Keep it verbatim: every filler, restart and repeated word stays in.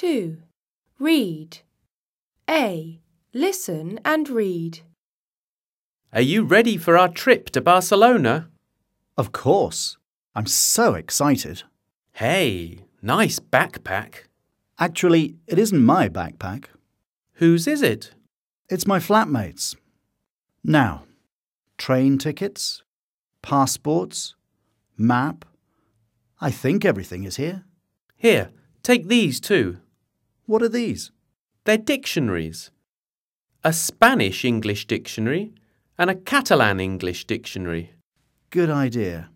two. Read. A. Listen and read. Are you ready for our trip to Barcelona? Of course. I'm so excited. Hey, nice backpack. Actually, it isn't my backpack. Whose is it? It's my flatmate's. Now, train tickets, passports, map. I think everything is here. Here, take these too. What are these? They're dictionaries. A Spanish English dictionary and a Catalan English dictionary. Good idea.